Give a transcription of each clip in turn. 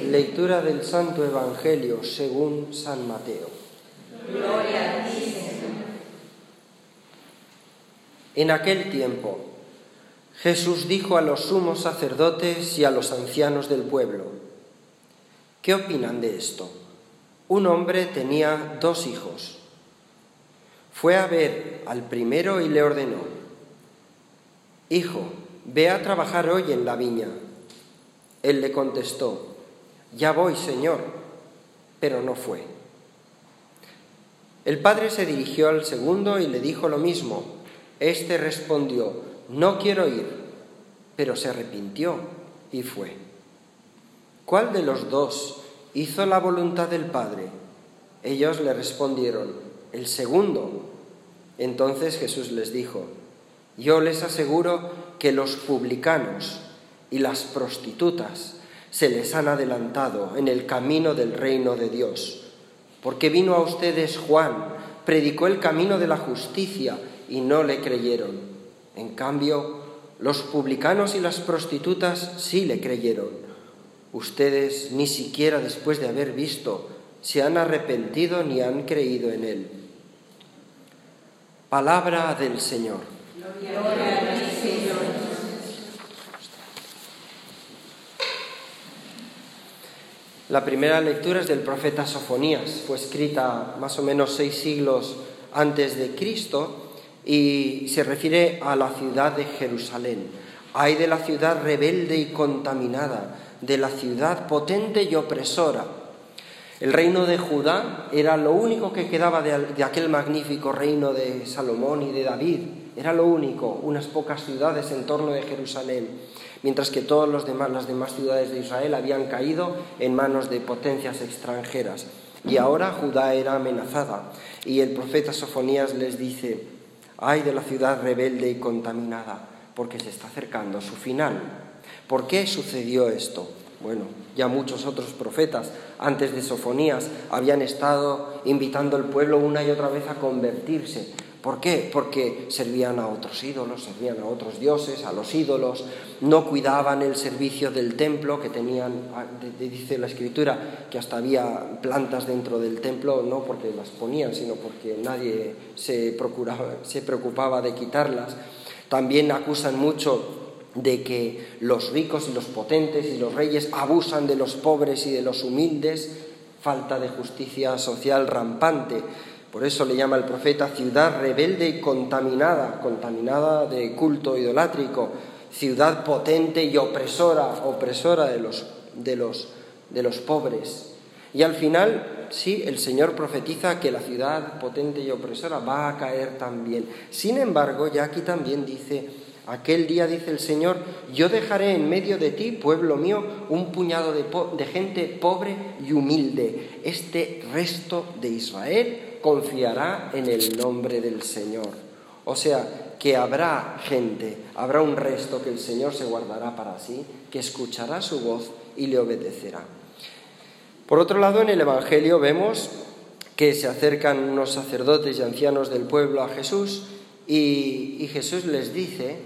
Lectura del Santo Evangelio según San Mateo. Gloria a ti, Señor. En aquel tiempo, Jesús dijo a los sumos sacerdotes y a los ancianos del pueblo: ¿qué opinan de esto? Un hombre tenía 2 hijos. Fue a ver al primero y le ordenó: «Hijo, ve a trabajar hoy en la viña». Él le contestó: «Ya voy, Señor», pero no fue. El padre se dirigió al segundo y le dijo lo mismo. Este respondió: «No quiero ir», pero se arrepintió y fue. ¿Cuál de los 2 hizo la voluntad del Padre? Ellos le respondieron: «El segundo». Entonces Jesús les dijo: «Yo les aseguro que los publicanos y las prostitutas se les han adelantado en el camino del reino de Dios, porque vino a ustedes Juan, predicó el camino de la justicia y no le creyeron. En cambio, los publicanos y las prostitutas sí le creyeron. Ustedes ni siquiera después de haber visto se han arrepentido ni han creído en él». Palabra del Señor. Gloria a ti, Señor. La primera lectura es del profeta Sofonías. Fue escrita más o menos 6 siglos antes de Cristo y se refiere a la ciudad de Jerusalén. Ay de la ciudad rebelde y contaminada, de la ciudad potente y opresora. El reino de Judá era lo único que quedaba de aquel magnífico reino de Salomón y de David. Era lo único, unas pocas ciudades en torno de Jerusalén, mientras que todas las demás ciudades de Israel habían caído en manos de potencias extranjeras. Y ahora Judá era amenazada. Y el profeta Sofonías les dice: «Ay de la ciudad rebelde y contaminada», porque se está acercando su final. ¿Por qué sucedió esto? Bueno, ya muchos otros profetas antes de Sofonías habían estado invitando al pueblo una y otra vez a convertirse. ¿Por qué? Porque servían a otros ídolos, servían a otros dioses, a los ídolos, no cuidaban el servicio del templo, que tenían, dice la Escritura, que hasta había plantas dentro del templo, no porque las ponían, sino porque nadie se preocupaba de quitarlas. También acusan mucho de que los ricos y los potentes y los reyes abusan de los pobres y de los humildes, falta de justicia social rampante. Por eso le llama el profeta ciudad rebelde y contaminada, contaminada de culto idolátrico, ciudad potente y opresora de los pobres. Y al final, sí, el Señor profetiza que la ciudad potente y opresora va a caer también. Sin embargo, ya aquí también dice: aquel día, dice el Señor, yo dejaré en medio de ti, pueblo mío, un puñado de gente pobre y humilde. Este resto de Israel confiará en el nombre del Señor. O sea, que habrá gente, habrá un resto que el Señor se guardará para sí, que escuchará su voz y le obedecerá. Por otro lado, en el Evangelio vemos que se acercan unos sacerdotes y ancianos del pueblo a Jesús y Jesús les dice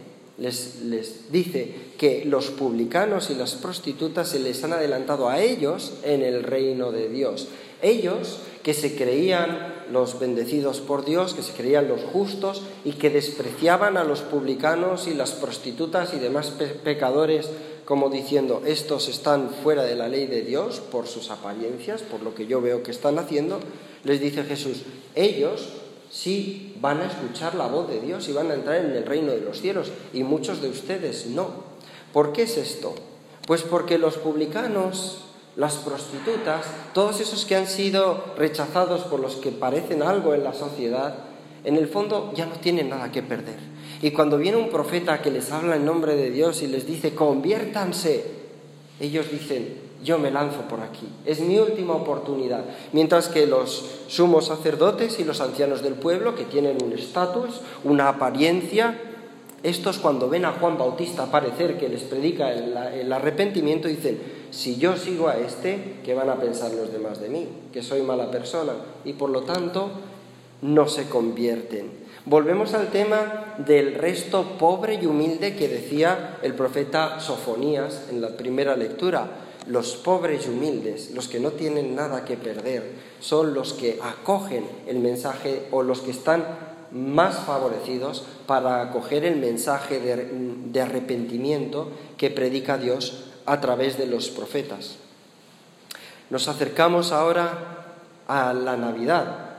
que los publicanos y las prostitutas se les han adelantado a ellos en el reino de Dios. Ellos que se creían los bendecidos por Dios, que se creían los justos y que despreciaban a los publicanos y las prostitutas y demás pecadores, como diciendo: estos están fuera de la ley de Dios por sus apariencias, por lo que yo veo que están haciendo. Les dice Jesús: ellos sí van a escuchar la voz de Dios y van a entrar en el reino de los cielos, y muchos de ustedes no. ¿Por qué es esto? Pues porque los publicanos, las prostitutas, todos esos que han sido rechazados por los que parecen algo en la sociedad, en el fondo ya no tienen nada que perder. Y cuando viene un profeta que les habla en nombre de Dios y les dice: conviértanse, ellos dicen: yo me lanzo por aquí, es mi última oportunidad. Mientras que los sumos sacerdotes y los ancianos del pueblo, que tienen un estatus, una apariencia, estos cuando ven a Juan Bautista aparecer que les predica el arrepentimiento, dicen: si yo sigo a este, ¿qué van a pensar los demás de mí? Que soy mala persona. Y por lo tanto no se convierten. Volvemos al tema del resto pobre y humilde que decía el profeta Sofonías en la primera lectura. los pobres y humildes, los que no tienen nada que perder, son los que acogen el mensaje o los que están más favorecidos para acoger el mensaje de arrepentimiento que predica Dios a través de los profetas. Nos acercamos ahora a la Navidad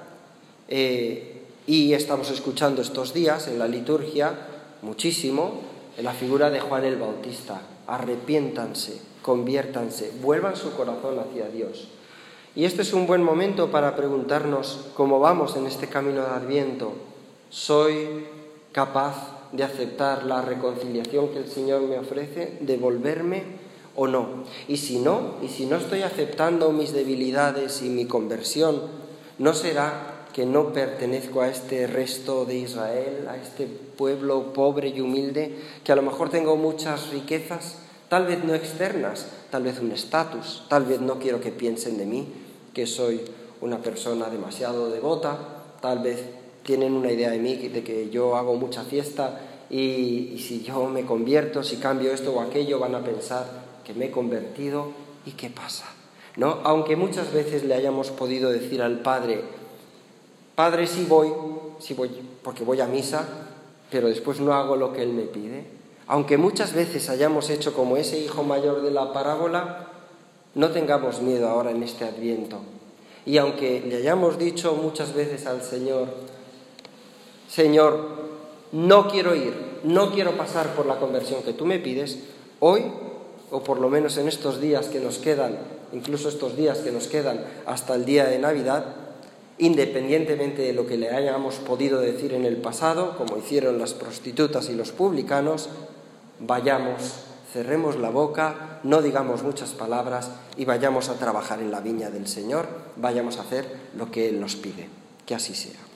y estamos escuchando estos días en la liturgia muchísimo en la figura de Juan el Bautista. Arrepiéntanse, conviértanse, vuelvan su corazón hacia Dios. Y este es un buen momento para preguntarnos cómo vamos en este camino de Adviento. ¿Soy capaz de aceptar la reconciliación que el Señor me ofrece, de volverme o no? Y si no estoy aceptando mis debilidades y mi conversión, ¿no será que no pertenezco a este resto de Israel, a este pueblo pobre y humilde, que a lo mejor tengo muchas riquezas, tal vez no externas, tal vez un estatus, tal vez no quiero que piensen de mí que soy una persona demasiado devota, tal vez tienen una idea de mí de que yo hago mucha fiesta y si yo me convierto, si cambio esto o aquello, van a pensar que me he convertido y ¿qué pasa? ¿No? Aunque muchas veces le hayamos podido decir al Padre, Padre, sí voy porque voy a misa, pero después no hago lo que Él me pide. Aunque muchas veces hayamos hecho como ese hijo mayor de la parábola, no tengamos miedo ahora en este Adviento. Y aunque le hayamos dicho muchas veces al Señor, Señor, no quiero ir, no quiero pasar por la conversión que tú me pides, hoy, o por lo menos en estos días que nos quedan, incluso estos días que nos quedan hasta el día de Navidad, independientemente de lo que le hayamos podido decir en el pasado, como hicieron las prostitutas y los publicanos, vayamos, cerremos la boca, no digamos muchas palabras y vayamos a trabajar en la viña del Señor, vayamos a hacer lo que Él nos pide. Que así sea.